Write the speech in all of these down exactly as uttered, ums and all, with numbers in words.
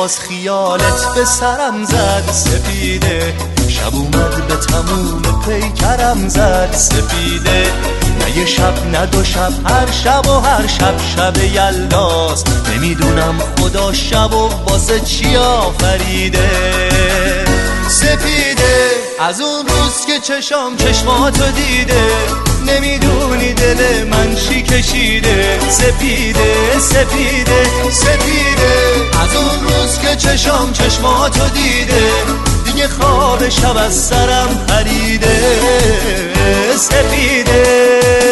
باز خیالت به سرم زد سپیده، شب اومد به تموم پیکرم زد سپیده. نه یه شب نه دو شب، هر شب و هر شب شب یلداست. نمیدونم خدا شب و واسه چی آفریده سپیده. از اون روز که چشام چشماتو دیده، نمیدونی دل من چی کشیده سپیده سپیده سپیده. از اون روز که چشام چشماتو دیده، دیگه خواب شب از سرم پریده سپیده.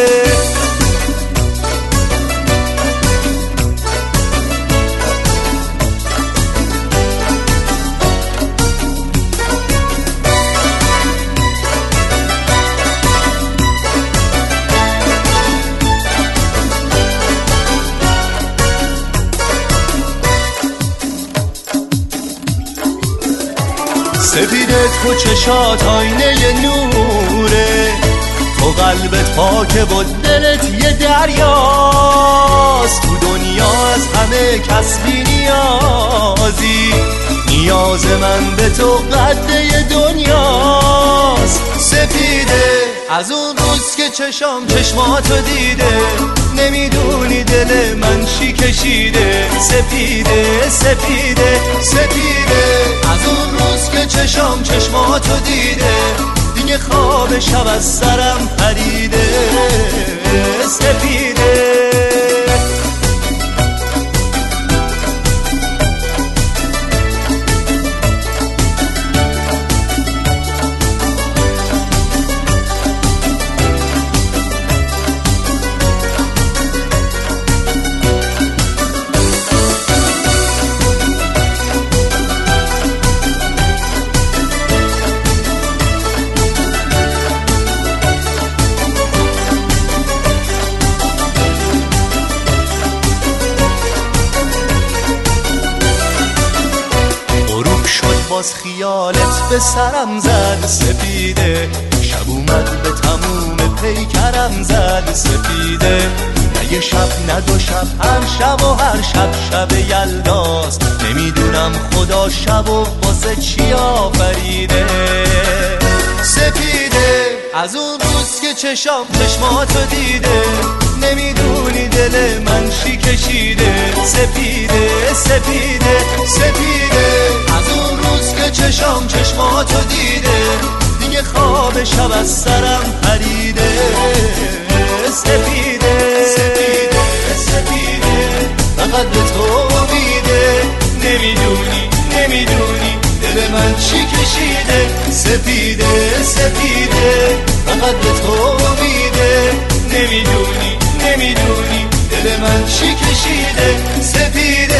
سپیده تو چشات آینه نوره، تو قلبت پاکه و دلت یه دریاست. تو دنیا از همه کس بی نیازی، نیاز من به تو قده دنیاست سپیده. از اون روز که چشام چشماتو دیده، نمیدونی دل من چی کشیده سپیده سپیده سپیده. از اون روز که چشام چشماتو دیده، دیگه خواب شب از سرم پریده سپیده. باز خیالت به سرم زد سپیده، شب اومد به تموم پیکرم زد سپیده. نه یه شب نه دو شب، هر شب و هر شب شب یلداست. نمیدونم خدا شب و واسه چی آفریده سپیده. از اون روز که چشام چشماتو دیده، نمیدونی دل من چی کشیده سپیده سپیده سپیده. از اون روز که چشام چشماتو دیده، دیگه خواب شب از سرم پریده سپیده سپیده سپیده. فقط به تو امیده، نمیدونی نمیدونی دل من چی کشیده سپیده سپیده. فقط به تو امیده، نمیدونی نمیدونی دل من چی کشیده سپیده.